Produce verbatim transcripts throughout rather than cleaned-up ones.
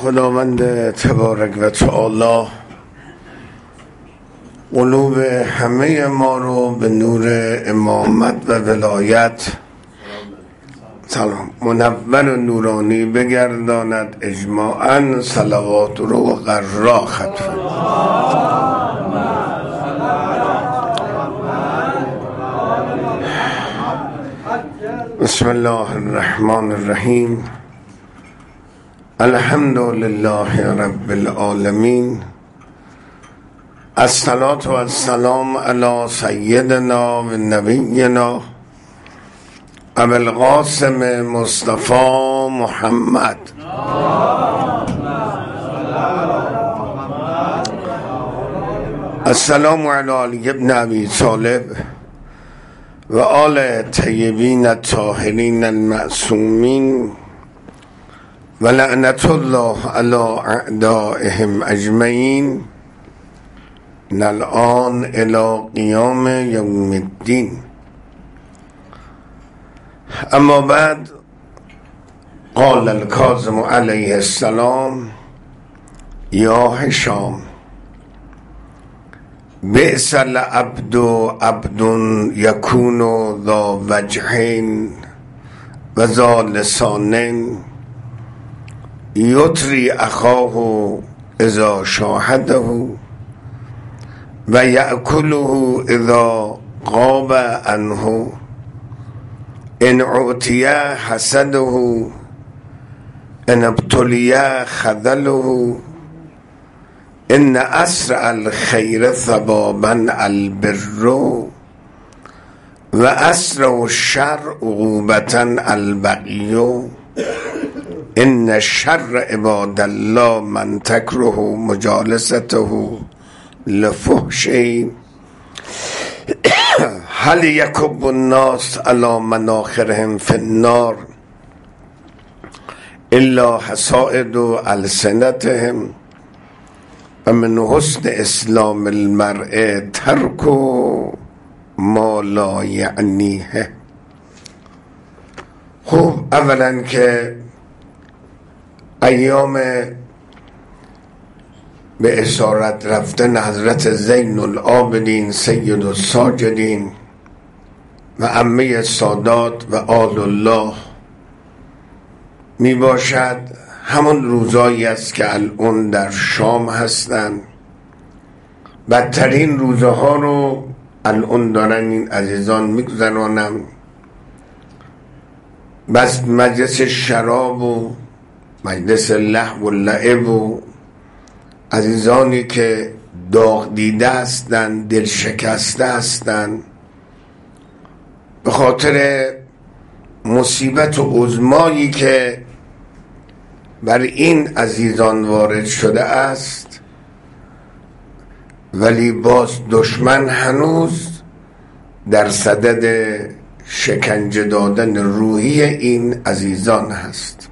خداوند تبارک و تعالی قلوب همه ما رو به نور امامت و ولایت سلام منور و نورانی بگرداند اجماعاً. صلوات رو و قرا ختم. بسم الله الرحمن الرحیم. الحمد لله رب العالمین. الصلاة و السلام علی سیدنا و نبینا ابو القاسم مصطفی محمد السلام علی علی ابن ابی طالب و آل طیبین الطاهرین المعصومین و لعنت الله علی اعدائهم اجمعین من الآن الی قیام یوم الدین. اما بعد، قال الکاظم علیه السلام یا هشام بئس العبد عبد یکون ذا وجهین و ذا لسانین یطری اخاه اذا شاهده و یأکله اذا غاب عنه ان اعطی حسده ان ابتلی خذله ان اسرع الخیر ثوابا البر و اسرع الشر عقوبة البغی ان شر عباد الله من تکره مجالسته لفحش هل یکب الناس علی مناخرهم فی النار الا حصائد السنتهم و من حسن اسلام المرء ترک ما لا یعنیه. خب، اولا که ایام به اسارت رفتن حضرت زین العابدین سید الساجدین و عمه سادات و آل الله می باشد همون روزایی است که الان در شام هستند. بدترین روزها رو الان دارن این عزیزان میگذرانن، بس مجلس شراب و مجلس لهو و لعب و عزیزانی که داغ دیده هستند، دل شکسته هستند به خاطر مصیبت و عظمایی که بر این عزیزان وارد شده است، ولی باز دشمن هنوز در صدد شکنجه دادن روحی این عزیزان هست.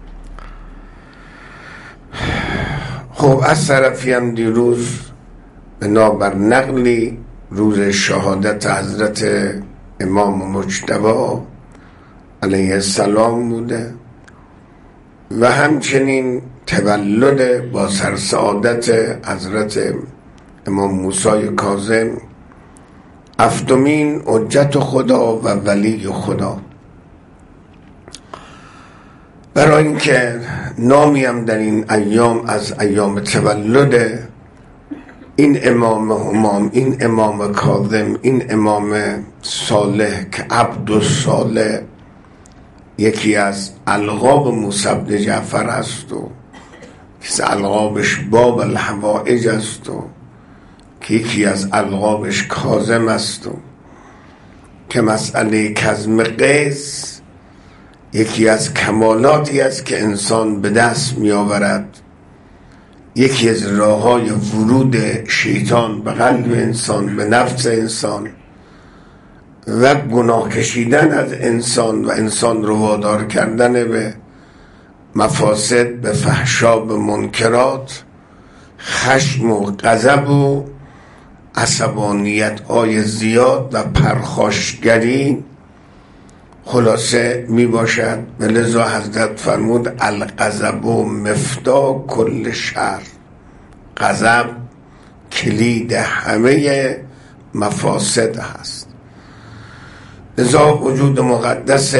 خب، از طرفی هم دیروز بنابر نقلی روز شهادت حضرت امام مجتبی علیه السلام بوده و همچنین تولد با سرسعادت حضرت امام موسی کاظم هفتمین حجت خدا و ولی خدا. برای اینکه نامی هم در این ایام از ایام تولد این امام همام، این امام کاظم، این امام صالح که عبد صالح یکی از القاب موسی بن جعفر است و که القابش باب الحوائج است و که یکی از القابش کاظم است و که مسئله کظم غیظ یکی از کمالاتی است که انسان به دست می آورد. یکی از راه‌های ورود شیطان به قلب انسان، به نفس انسان و گناه کشیدن از انسان و انسان رو وادار کردن به مفاسد، به فحشا، به منکرات، خشم و غضب و عصبانیت های زیاد و پرخاشگری خلاصه می باشد. لذا حضرت فرمود الغضب و مفتاح کل شر. غضب کلید همه مفاسد هست. لذا وجود مقدس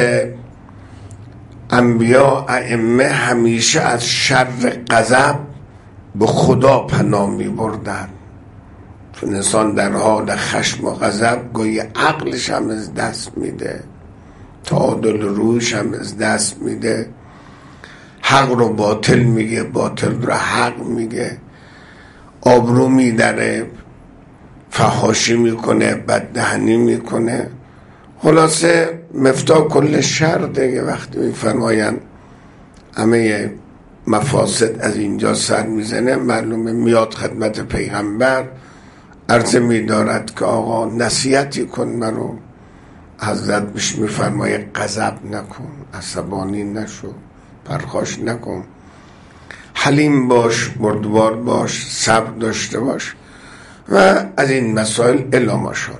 انبیا ائمه همیشه از شر غضب به خدا پناه می بردن. چون انسان در حال خشم و غضب گویی عقلش هم از دست میده، تعادل روش هم از دست میده، حق رو باطل میگه، باطل رو حق میگه، آبرو میدره، فحاشی میکنه، بددهنی میکنه. خلاصه مفتاح کل شر دیگه. وقتی میفرماین همه مفاسد از اینجا سر میزنه، معلومه میاد خدمت پیغمبر عرض میدارد که آقا نصیحتی کن منو. حضرت بهش میفرمایه غضب نکن، عصبانی نشو، پرخاش نکن، حلیم باش، بردبار باش، صبر داشته باش و از این مسائل الا ماشاءالله.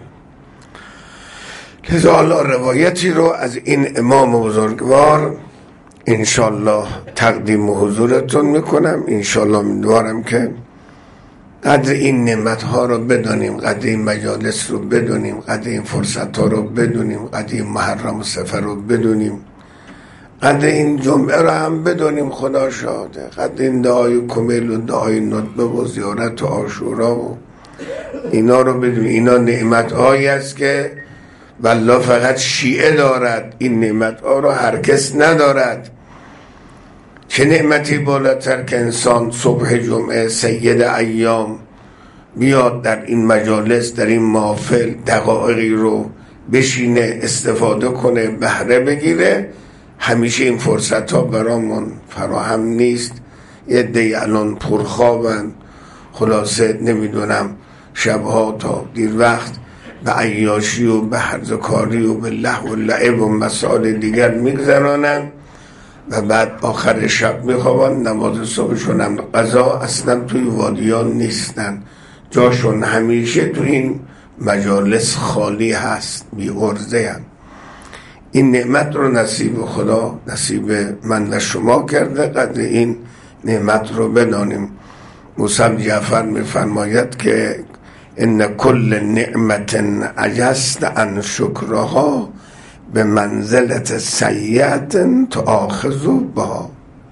لذا حالا روایتی رو از این امام بزرگوار انشالله تقدیم حضورتون میکنم. انشالله میدوارم که قدر این نعمت ها رو بدونیم، قدر این مجالس رو بدونیم، قدر این فرصت ها رو بدونیم، قدر این محرم و سفر رو بدونیم، قدر این جمعه رو هم بدونیم. خدا شاهده. قدر این دعای کمیل و دعای ندبه و زیارت و عاشورا و اینا رو بدونیم. اینا نعمت هایی است که والله فقط شیعه دارد. این نعمت ها رو هر کس ندارد. چه نعمتی بالاتر که انسان صبح جمعه سید ایام بیاد در این مجالس، در این محافل دقایقی رو بشینه، استفاده کنه، بهره بگیره. همیشه این فرصت ها برامون فراهم نیست. یه دی الان پرخوابن، خلاصه نمیدونم شبها تا دیر وقت به عیاشی و به هرزکاری و به لهو و لعب و مسائل دیگر میگذرانن و بعد آخر شب میخوابن. نماز صبحشون هم قضا اصلا توی وادیان نیستن، جاشون همیشه توی این مجالس خالی هست، بی غرضه هم. این نعمت رو نصیب خدا، نصیب من و شما کرده. قدر این نعمت رو بدانیم. موسی جعفر میفرماید که ان کل نعمت عجزت عن شکرها به منزلت سیئت تؤاخذ بها.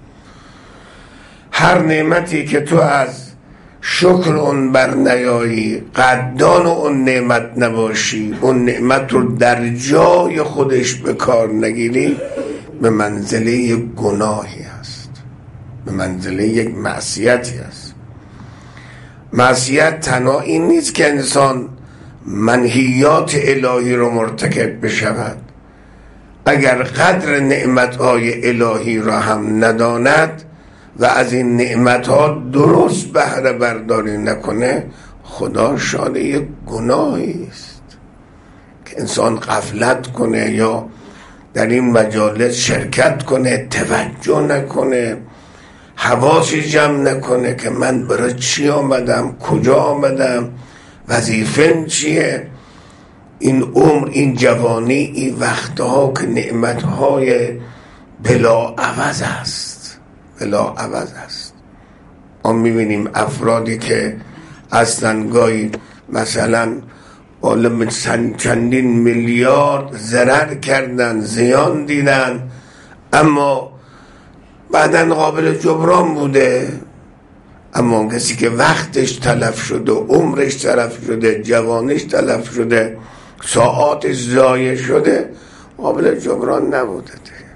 هر نعمتی که تو از شکر اون بر نیایی، قدردان اون نعمت نباشی، اون نعمت رو در جای خودش به کار نگیری، به منزله گناهی است، به منزله یک معصیتی است. معصیت تنها این نیست که انسان منهیات الهی رو مرتکب بشود. اگر قدر نعمتهای الهی را هم نداند و از این نعمتها درست بهره برداری نکنه، خدا شاده یک گناهی است که انسان غفلت کنه یا در این مجالس شرکت کنه، توجه نکنه، حواسش جمع نکنه که من برای چی آمدم، کجا آمدم، وظیفم چیه. این عمر، این جوانی، این وقتها که نعمتهای بلا عوض است، بلا عوض است. ما میبینیم افرادی که اصلا گاهی مثلا بالای چندین میلیارد ضرر کردن، زیان دیدن، اما بعدن قابل جبران بوده. اما کسی که وقتش تلف شده، عمرش تلف شده، جوانش تلف شده، ساعاتش ضایع شده، قابل جبران نبوده.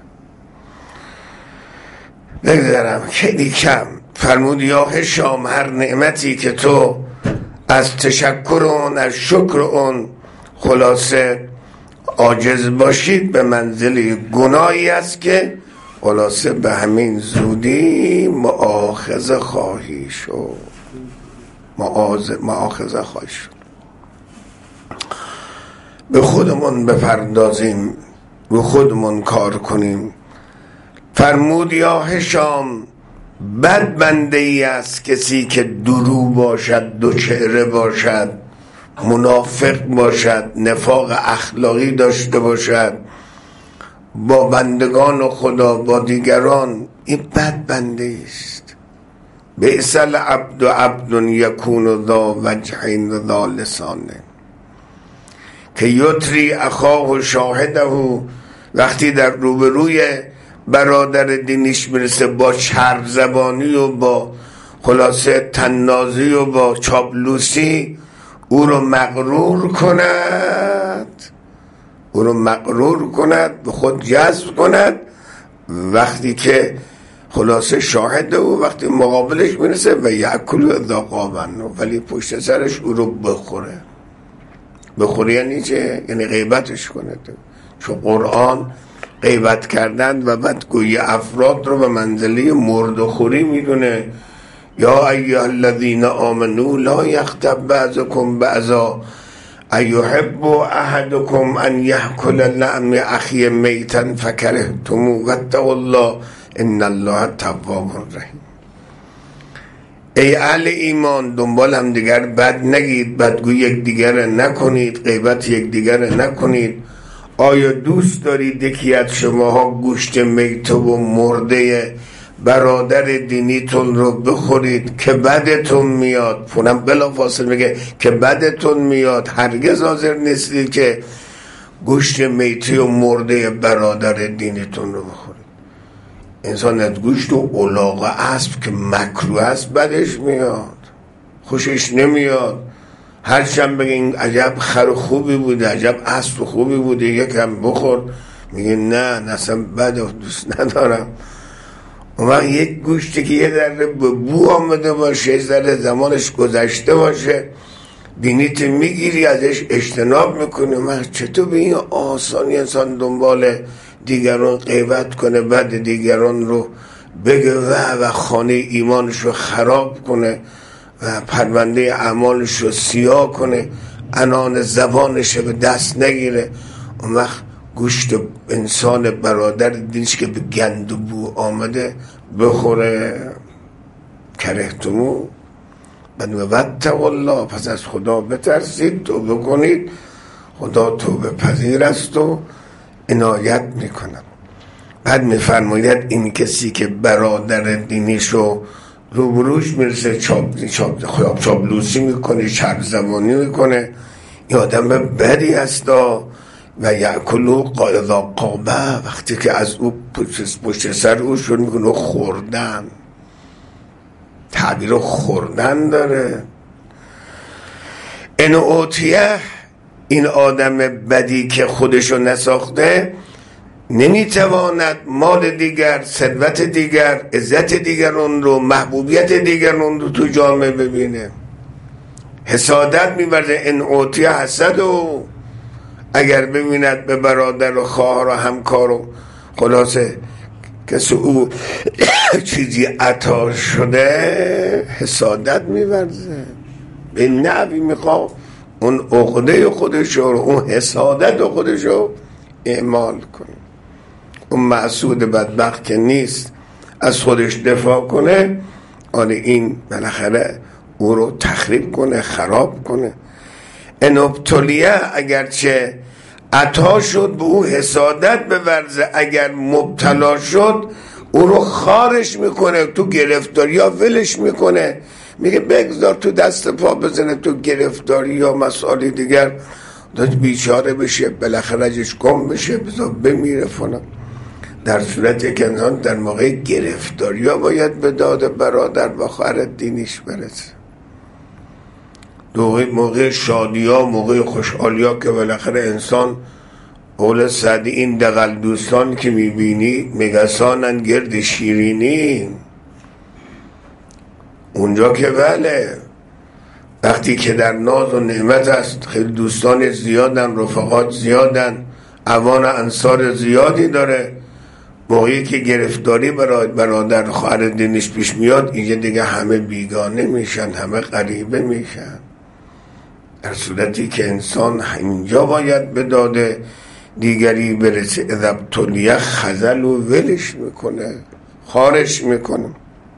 بگذارم خیلی کم. فرمود یا هشام هر نعمتی که تو از تشکر اون، از شکر اون خلاصه عاجز باشید، به منزله گناهی است که خلاصه به همین زودی مؤاخذه خواهی شد. مؤاخذه خواهی شد. به خودمون بپردازیم، به خودمون کار کنیم. فرمود یا هشام بد بنده ای است کسی که درو باشد، دو چهره باشد، منافق باشد، نفاق اخلاقی داشته باشد، با بندگان خدا با دیگران، این بد بنده است. بئس العبد عبد یکون ذا وجهین و ذا لسانه که یطری اخاه شاهده. وقتی در روبروی برادر دینیش میرسه با چرب زبانی و با خلاصه تنازی و با چاپلوسی او رو مغرور کند، او رو مغرور کند، به خود جذب کند. وقتی که خلاصه شاهد او وقتی مقابلش میرسه و یأکل ذاقابن، ولی پشت سرش او رو بخوره. بخوره یعنی چه؟ یعنی غیبتش کنه. چون قرآن غیبت کردن و بدگویی افراد رو به منزله مردخوری میدونه. یا ایها الذین آمنوا لا یغتب بعضکم بعضا ایحب احدکم ان یأکل لحم اخیه میتا فکرهتموه واتقوا الله ان الله تواب رحیم. ای اهل ایمان، دنبال هم دیگر بد نگید، بدگویی یک دیگر نکنید، غیبت یک دیگر نکنید. آیا دوست دارید یکی از شماها گوشت میت و مرده برادر دینیتون رو بخورید که بدتون میاد؟ پونم بلا فاصل میگه که بدتون میاد. هرگز حاضر نیستید که گوشت میتی و مرده برادر دینیتون رو بخورید. انسان از گوشت و الاغ اسب که مکروه است بدش میاد، خوشش نمیاد. هرچند بگین عجب خر خوبی بوده، عجب اسب خوبی بوده، یکم بخور، میگه نه اصلا بد و دوست ندارم. اون وقت یک گوشتی که یه ذره به بو آمده باشه، یه ذره زمانش گذشته باشه، دینیت میگیری ازش اجتناب میکنی. من چطور به این آسانی انسان دنبال دیگران غیبت کنه، بعد دیگران رو بگه و و خانه ایمانش رو خراب کنه و پرونده اعمالش رو سیاه کنه، عنان زبانش رو به دست نگیره. اون وقت گوشت انسان برادر دینش که به گند و بو آمده بخوره. کرهتمو بعد واتقوا الله، پس از خدا بترسید، توبه کنید، خدا توبه پذیر است و عنایت میکنم. بعد میفرماید این کسی که برادر دینیشو روبروش میرسه چاپ چاپ خیاب چاپلوسی میکنه، چرب زبانی میکنه، این آدم بدی هستا. و یأکلوا اذا قابه، وقتی که از او پشت سر او شروع میکنه خوردن، تعبیر خوردن داره. ان اوتیه، این آدم بدی که خودشو نساخته نمیتواند مال دیگر، ثروت دیگر، عزت دیگران رو، محبوبیت دیگران رو تو جامعه ببینه. حسادت می‌ورزه. ان اوتیه حسد، و اگر ببیند به برادر و خواهر و همکار و خلاصه کسی او چیزی عطا شده، حسادت می‌ورزه. به نوی میخواه اون عقده خودشو، اون حسادت خودشو اعمال کنه. اون محسود بدبخت که نیست از خودش دفاع کنه، آن این بالاخره او رو تخریب کنه، خراب کنه. ان ابتلیه، اگرچه عطا شد به او حسادت بورزه، اگر مبتلا شد او رو خارش میکنه، تو گرفتاری یا ولش میکنه، میگه بگذار تو دست پا بزنه تو گرفتاری یا مسائل دیگر، داد بیچاره بشه، بالاخره ازش گم بشه، بذار بمیره فلان. در صورتی که انسان در موقع گرفتاری ها باید به داد برادر و خواهر دینیش برسه. موقع شادی ها، موقع خوشحالی ها که بالاخره انسان، قول سعدی، این دغل دوستان که میبینی مگسانن گرد شیرینی. اونجا که بله، وقتی که در ناز و نعمت است، خیلی دوستان زیادن، رفقات زیادن، اوان انصار زیادی داره. موقعی که گرفتاری برای برادر خواهر دینش پیش میاد، اینجا دیگه همه بیگانه میشن، همه غریبه میشن. در صورتی که انسان اینجا باید به داده دیگری برسه، اذا ابتلیه خذل و ولش میکنه، خارش میکنه.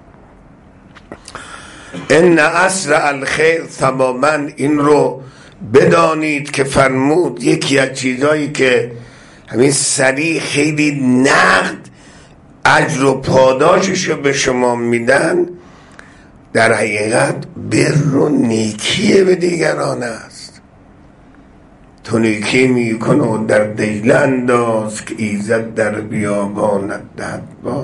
ان اسرع الخیر تماما، این رو بدانید که فرمود یکی از چیزایی که همین سریع خیلی نقد اجر و پاداشش رو به شما میدن، در حقیقت بر و نیکی به دیگران است. تو نیکی میکن و در دیل انداز که ایزد در بیابانت دهد باز.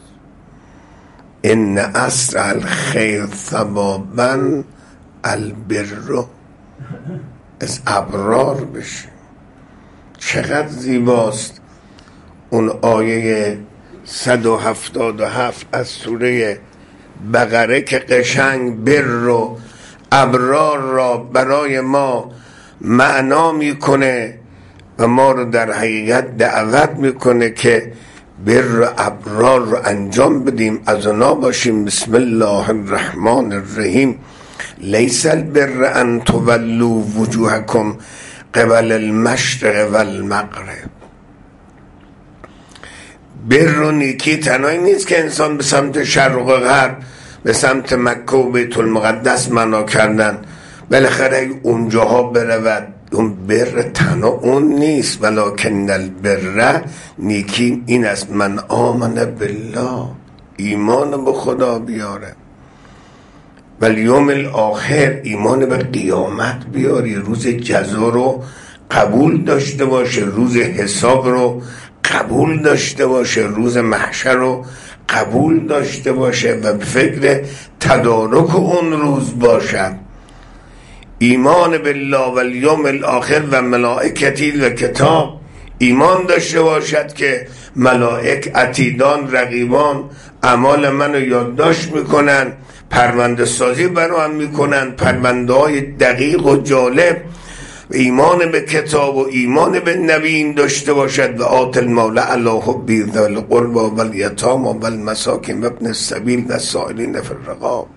ان اسرع الخیر ثوابا البر، از ابرار بشیم. چقدر زیباست اون آیه صد و هفتاد و هفت از سوره بقره که قشنگ بر و ابرار را برای ما معنا میکنه و ما رو در حقیقت دعوت میکنه که بر و ابرار رو انجام بدیم، از اونا باشیم. بسم الله الرحمن الرحیم. لیس البر ان تولوا وجوهکم قبل المشرق و المغرب. بر و نیکی تنهایی نیست که انسان به سمت شرق و غرب، به سمت مکه و بیت المقدس معنا کردن، بالاخره اونجاها برود. اون بر تنها اون نیست، ولکن البر، نیکی این است من آمن بالله، ایمان به خدا بیاره، والیوم الاخر، ایمان به قیامت بیاری، روز جزا رو قبول داشته باشه، روز حساب رو قبول داشته باشه، روز محشر رو قبول داشته باشه و به فکر تدارک اون روز باشد. ایمان بالله و الیوم الاخر و ملائکتی و کتاب، ایمان داشته باشد که ملائک عتیدان رقیبان اعمال منو یادداشت میکنن، پرونده سازی برام میکنن، پرونده های دقیق و جالب. ایمان به کتاب و ایمان به نبیین داشته باشد و آت المال علی حبی ذی القربى و الیتامی و المساکین و ابن السبیل و السائلین فی الرقاب،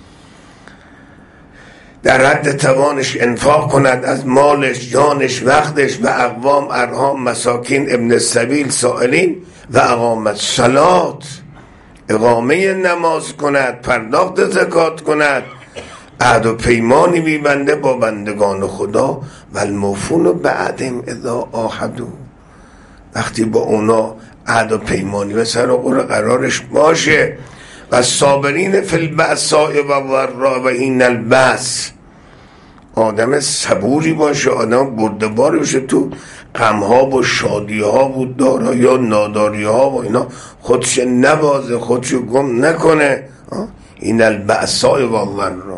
در حد توانش انفاق کند از مالش، جانش، وقتش و اقوام، ارحام، مساکین، ابن السبیل، سائلین و اقامت صلات، اقامه نماز کند، پرداخت زکات کند، عهد و پیمانی میبنده با بندگان خدا و الموفون بعدهم اذا عاهدوا، وقتی با اونا عهد و پیمانی و سر و قرارش باشه. و صابرین فی البأساء و الضراء و حین البأس، آدم صبوری باشه، آدم بردباری باشه، تو غمها و شادیها و دارایی و ناداریها و اینا خودش نبازه، خودش گم نکنه. این البأساء و الضراء.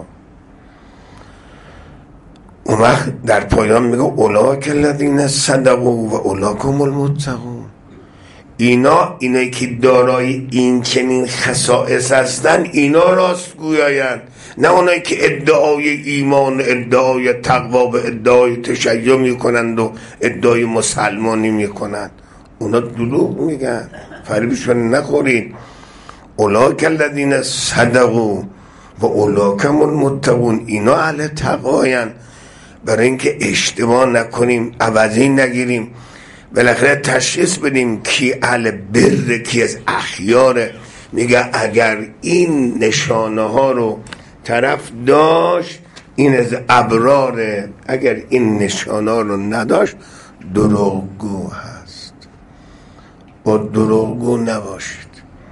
اون وقت در پایان میگه اولئک الذین صدقوا و اولئک هم المتقون. اینا اینایی که دارای این چنین خصائص هستن، اینا راست گویاین، نه اونایی که ادعای ایمان، ادعای تقوا و ادعای تشیع میکنند و ادعای مسلمانی میکنند. اونا دروغ میگن، فریبشون نخورید. اولئک الذین صدقوا و اولئک هم المتقون. اینا اهل تقواین. برای اینکه اشتباه نکنیم، عوضی نگیریم، بالاخره تشخیص بدیم کی اهل بر، کی از اخیاره. میگه اگر این نشانه ها رو طرف داشت این از ابراره، اگر این نشانه ها رو نداشت دروغگو هست. با دروغگو نباشید.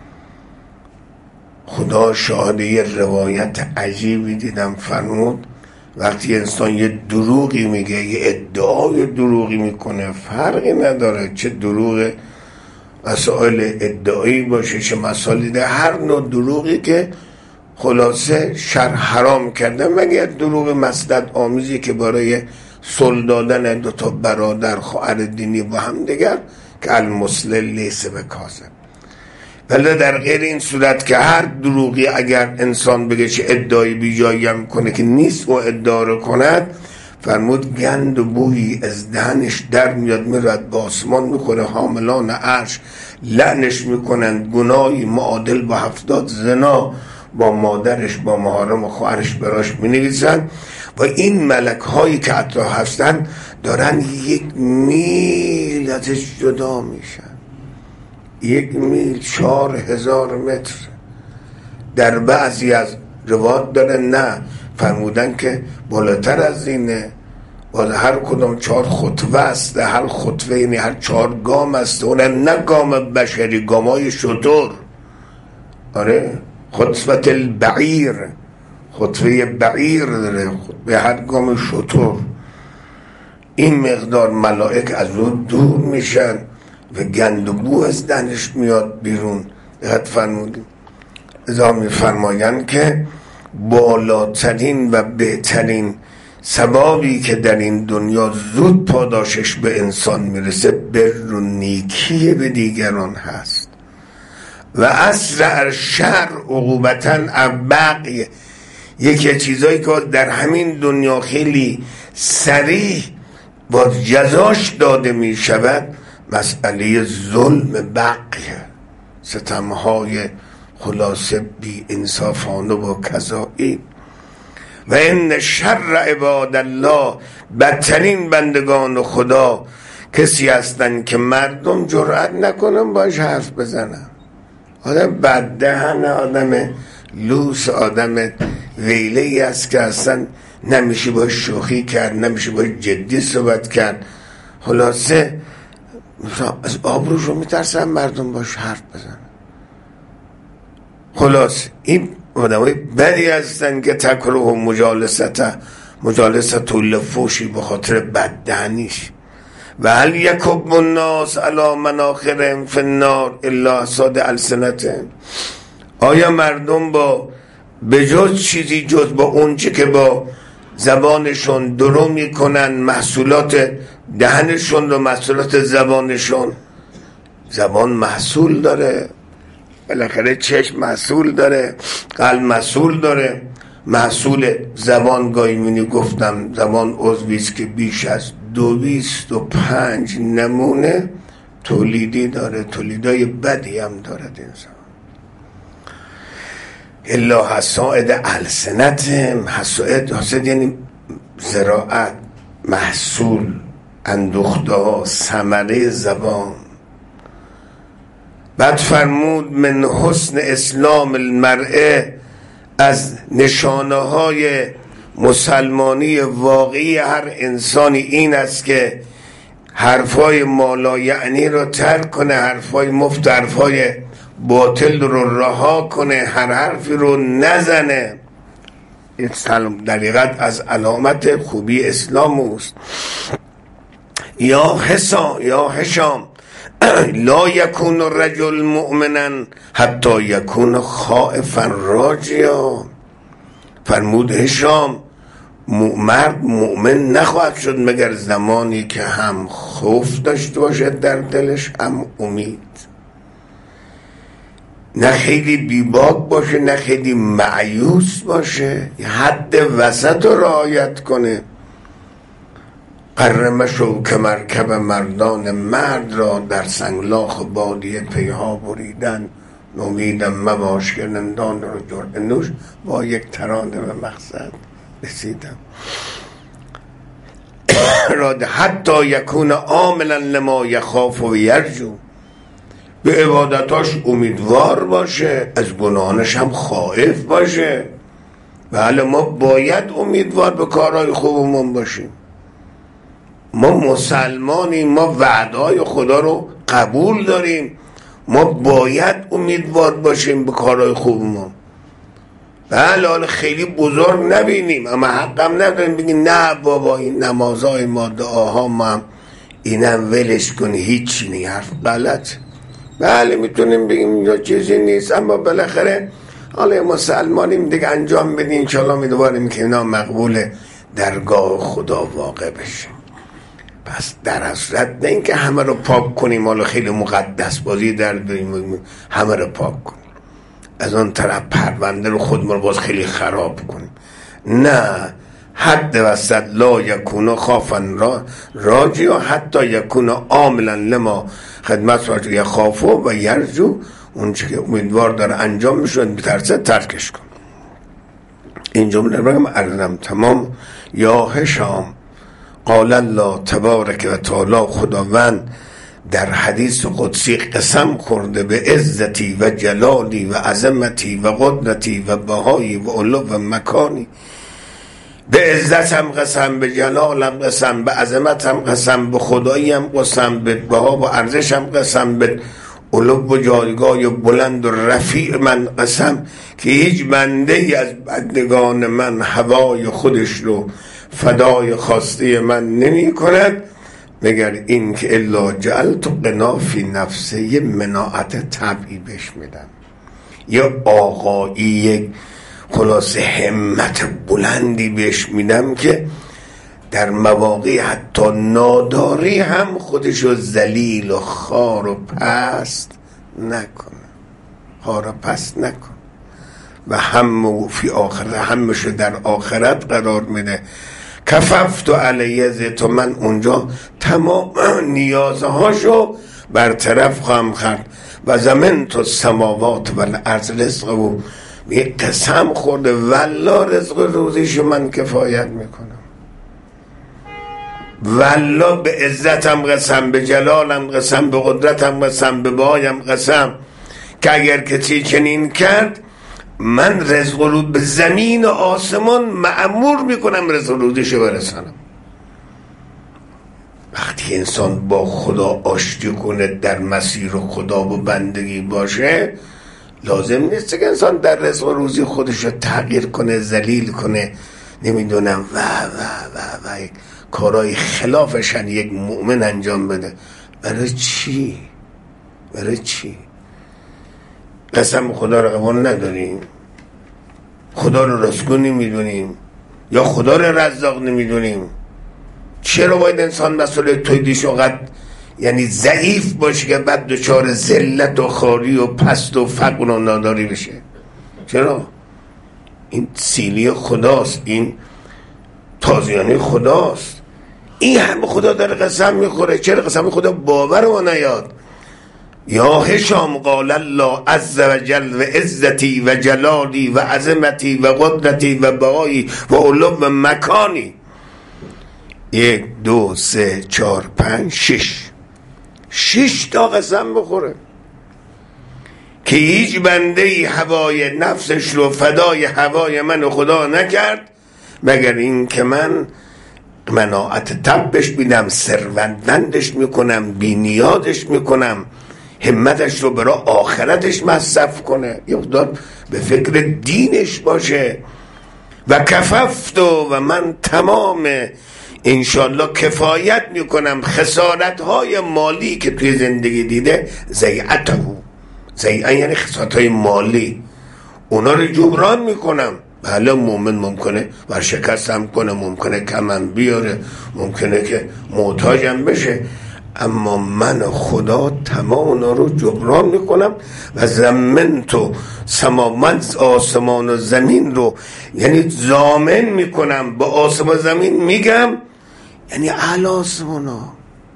خدا شاهد یه روایت عجیبی دیدم، فرمود وقتی انسان یه دروغی میگه، یه ادعای دروغی میکنه، فرقی نداره چه دروغ مسائل ادعایی باشه چه مسائلی، ده هر نوع دروغی که خلاصه شرع حرام کرده، مگر دروغ مصلحت آمیزی که برای صلح دادن دو تا برادر خواهر دینی با هم دیگر، که المسلم لیس بکاذب. ولی در غیر این صورت که هر دروغی اگر انسان بگه چه ادعای بیجایی هم کنه که نیست و ادعا رو کند، فرمود گند و بویی از دهنش در میاد، میرد با آسمان میخوره، حاملان عرش لعنش میکنند، گناهی معادل با هفتاد زنا با مادرش با محارم و خواهرش براش مینویسن و این ملک هایی که اطراف هستن دارن یک میل ازش جدا میشن. یک میل چهار هزار متر. در بعضی از روایات داره نه، فرمودن که بالاتر از اینه. باز هر کدوم چهار خطوه است، هر خطوه یعنی هر چهار گام است، اون نه گام بشری، گامای شتر. آره خطوه البعیر، خطوه بعیر داره، به هر گام شتر. این مقدار ملائک از اون دور میشن و گند و بو از دهنش میاد بیرون. دقت فرمودیم ازا میفرمایند که بالاترین و بهترین ثوابی که در این دنیا زود پاداشش به انسان میرسه بر و نیکی به دیگران هست و اسرع شر عقوبتاً البغی. یکی چیزایی که در همین دنیا خیلی سریع با جزاش داده می شود مسئله ظلم بغی، ستمهای خلاصه بی انصافانه و کذایی. و ان شر عباد الله، بدترین بندگان خدا کسی هستن که مردم جرأت نکنن باش حرف بزنن. آدم بددهن، آدم لوس، آدم ویله ای است که اصلا نمیشه باش شوخی کرد، نمیشه باش جدی صحبت کرد. خلاصه از آبروش رو میترسن مردم باش حرف بزنن. خلاص این آدمای بدی هستن که تکره و مجالسته مجالسته لفوشی به خاطر بددهنیش. و هل یکب الناس علی مناخرهم فی النار الا حصاد السنتهم. آیا مردم با بجز چیزی جز با اونچه که با زبانشون درو میکنن، محصولات دهنشون و محصولات زبانشون. زبان محصول داره، بالاخره چشم محصول داره، قلب محصول داره. محصول زبان گاهی منی گفتم زبان عضویست که بیش از دویست و پنج نمونه تولیدی داره، تولیدای بدی هم داره این زبان. الا حصائد السنتهم، حصائد حصائد یعنی زراعت، محصول، اندوخته ها، ثمره زبان. بعد فرمود من حسن اسلام المرء، از نشانه های مسلمانی واقعی هر انسانی این است که حرفای مالا یعنی رو ترک کنه، حرفای مفت، حرفای باطل رو رها کنه، هر حرفی رو نزنه. این در حقیقت از علامت خوبی اسلام است. یا حسام یا هشام لا یکون الرجل مؤمنا حتی یکون خائفا راجیا. فرمود هشام مرد مؤمن نخواهد شد مگر زمانی که هم خوف داشته باشد در دلش هم امید، نه خیلی بیباک باشه نه خیلی مایوس باشه، حد وسط رو رعایت کنه. قرمه شو که مرکب مردان مرد را در سنگلاخ بادیه پیها بریدن، نومیدم مباش که نندان رو جرعه نوش. با یک ترانه به مقصد رسیدم. راد حتی یکون عاملا لما یخاف و یرجو، به عبادتاش امیدوار باشه، از گناهانش هم خائف باشه. بله ما باید امیدوار به کارهای خوبمون باشیم، ما مسلمانیم، ما وعده‌های خدا رو قبول داریم، ما باید امیدوار باشیم به کارهای خوبمون. بله حالا خیلی بزرگ نبینیم اما حقم نداریم بگیم نه بابا این نمازهای ما دعاها ما هم اینم ولش کنی هیچی نی، حرف غلط. بله میتونیم بگیم اینجا چیزی نیست اما بالاخره حالا مسلمانیم دیگه انجام بدیم، انشالله میدواریم که اینا مقبول درگاه خدا واقع بشه. پس در اصلت نه این که همه رو پاک کنیم، حالا خیلی مقدس بازی در بریم همه رو پاک کنیم، از آن طرف پرونده رو خودمون باز خیلی خراب کنیم. نه، حد وسط لا یکون خافن را راجی و حتی یکون عاملا لما خدمت راجی یخافو و یرجو، اون چه که امیدوار داره انجام میشه بترسه ترکش کن. این جمله رو هم عرضم تمام. یا هشام قال الله تبارک و تعالی، خداوند در حدیث قدسی قسم خورده به عزتی و جلالی و عظمتی و قدرتی و بهایی و علو و مکانی، به عزتم قسم، به جلالم قسم، به عظمتم قسم، به خداییم قسم، به بها و ارزشم قسم، به علو و جایگاه و بلند و رفیع من قسم که هیچ بنده ای از بندگان من هوای خودش رو فدای خواسته من نمی کند مگر این که الا جعلت قنا فی نفسه، یه مناعت طبعی بهش میدم، یه آقایی، یک خلاصه همت بلندی بهش میدم که در مواقع حتی ناداری هم خودشو ذلیل و خار و پست نکنه، خار و پست نکنه و هم فی آخرت، همشو در آخرت قرار میده. کففت علیه ذات، من اونجا تمام نیازهاشو برطرف خواهم کرد. و زمنت السماوات و الارض رزقه، و یک قسم خورده والله رزق روزیشو من کفایت میکنم، والله به عزتم قسم، به جلالم قسم، به قدرتم قسم، به بایم قسم که اگر کسی چنین کرد من رزق رو به زمین و آسمان مأمور میکنم رزق روزیشو برسانم. وقتی انسان با خدا آشتی کنه، در مسیر خدا و بندگی باشه، لازم نیست که انسان در رزق و روزی خودش رو تغییر کنه، ذلیل کنه، نمیدونم و و و و کارهای خلافشن یک مؤمن انجام بده. برای چی؟ برای چی؟ قسم خدا رو قبول نداریم؟ خدا رو رزقگو نمیدونیم؟ یا خدا رو رزاق نمیدونیم؟ چرا باید انسان مسئله تویدیش اقدر یعنی ضعیف باشه که بعد دچار ذلت و خاری و پست و فقر و ناداری بشه؟ چرا؟ این سیلی خداست، این تازیانه خداست، این همه خدا داره قسم میخوره. چرا قسم خدا باور ما نیاد؟ یا هشام قال الله عز و جل و عزتی و جلالی و عظمتی و قدرتی و بقایی و علو و مکانی. یک دو سه چار پنج شش شش تا قسم بخوره که هیچ بنده ای هوای نفسش رو فدای هوای من و خدا نکرد مگر این که من مناعت تبش میدم، ثروتمندش میکنم، بینیادش میکنم، همتش رو برای آخرتش مصرف کنه، یه خدا به فکر دینش باشه. و کففت و من تمام انشالله کفایت میکنم خسارت های مالی که توی زندگی دیده، زیعته زیعه یعنی خسارت های مالی، اونا رو جبران میکنم. بله مؤمن ممکنه ورشکست هم کنه، ممکنه کمم بیاره، ممکنه که محتاجم بشه، اما من خدا تمام اونا رو جبران میکنم. و زمنتو سما، من آسمان و زمین رو یعنی ضامن میکنم، با آسمان و زمین میگم یعنی اعلی آسمان ها،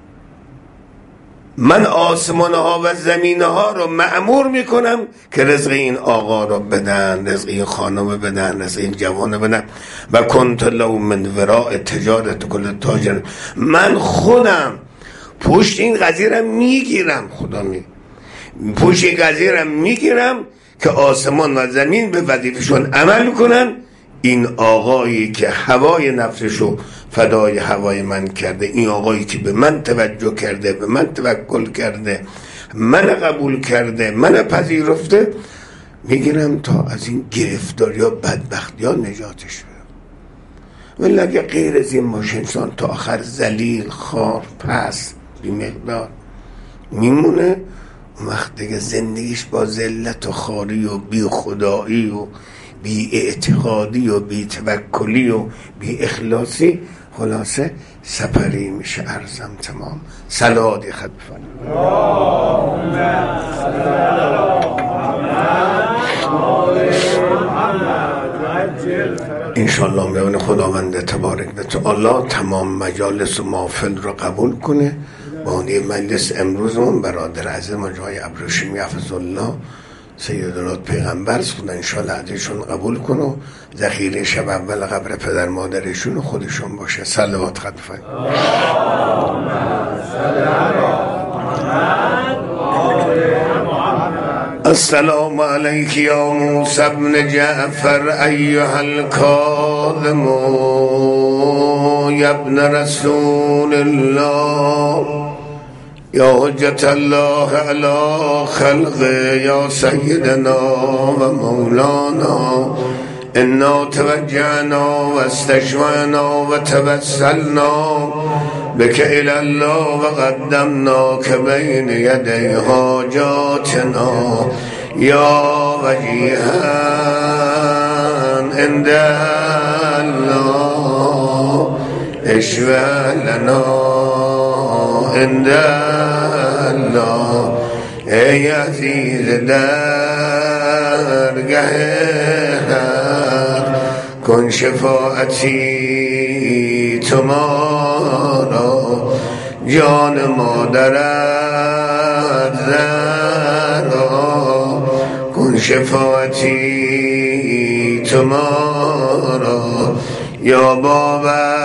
من آسمان ها و زمین ها رو مأمور میکنم که رزق این آقا رو بدن، رزق این خانم بدن، رزق این جوان بدن. و کنت لو من وراء تجارت کل تاجر، من خودم پشت این قضیه رو میگیرم، خدا می پشت این قضیه رو میگیرم که آسمان و زمین به وظیفه‌شون عمل کنن. این آقایی که هوای نفسشو فدای هوای من کرده، این آقایی که به من توجه کرده، به من توکل کرده، من قبول کرده، من پذیرفته، میگیرم تا از این گرفتاری ها بدبختی ها نجاتش بدم. ولی اگه غیر از این باشه انسان تا آخر ذلیل، خار، پس، بی مقدار میمونه، اون وقت دیگه زندگیش با ذلت و خاری و بی خدایی و بی اعتقادی و بی توکلی و بی اخلاصی خلاصه سپری میشه. عرضم تمام. صلوات خط بفرمایید. اللهم صل علی محمد. انشاءالله میون خداوند تبارک و تعالی تمام مجالس و محافل رو قبول کنه. بانی مجلس امروزمون برادر عزیز جای ابروشیمی حفظ الله سید الهات پیغمبر خدا انشاءالله عزیزشون قبول کنه و ذخیره شب اول قبر پدر مادرشون و خودشون باشه. صلوات خط بفرمایید. اللهم صل علی محمد و آل محمد. السلام عليك يا موسى ابن جعفر أيها الكاظم يا ابن رسول الله يا حجة الله على خلقه يا سيدنا ومولانا إنا توجهنا واستشفعنا وتوسلنا بك إلى الله وقدمناك بين يدي حاجاتنا يا وجيها عند الله اشفع لنا عند الله ای عزیز درگه کن شفاعتی تو ما را جان مادرت زهرا کن شفاعتی تو ما را یا باب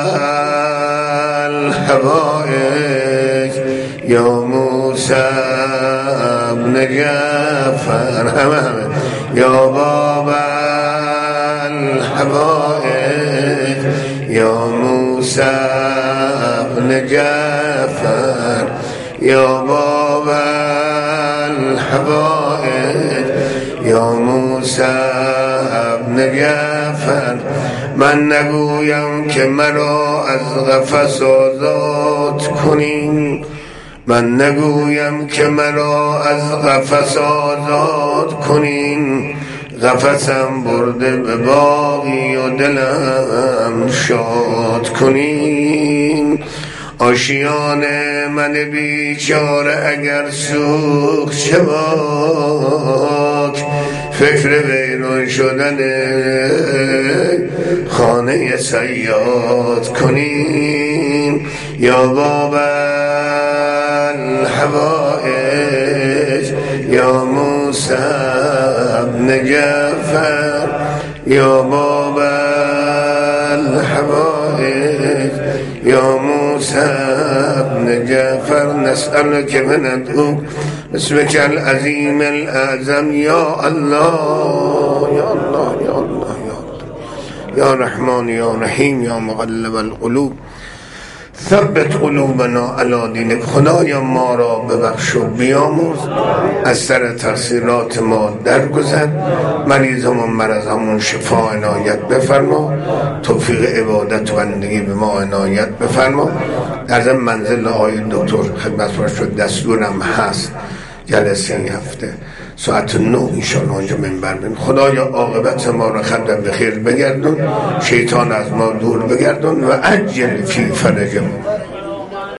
الحوائج یا موسی ابن جعفر همه همه یا باب الحوائج یا موسی ابن جعفر یا باب الحوائج یا موسی ابن جعفر من نگویم که مرا از قفس آزاد کنین من نگویم که مرا از قفس آزاد کنین قفسم برده به باغی و دلم شاد کنین آشیان من بیچاره اگر سوخت شباک فکر ویران شدن خانه صیاد کنین یا باب الحوائج یا موسی ابن جعفر یا باب الحوائج یا موسی ابن جعفر نسألك وندعوك باسمك العظيم الأعظم يا الله يا الله يا الله يا الله يا رحمن يا رحيم يا مقلب القلوب ثبت قلوبنا علی دینک. خدایا ما را ببخش و بیامرز، از سر تقصیرات ما درگذر، مریضمون مرضمون شفا عنایت بفرما، توفیق عبادت و بندگی به ما عنایت بفرما. در ضمن منزل آقای دکتر خدمت فرش شد دستورم هست جلسه این هفته ساعت نه انشاءالله آنجا منبر بیم. خدایا عاقبت ما را خدم به خیر بگردون، شیطان از ما دور بگردون و عجل فی فرج ما.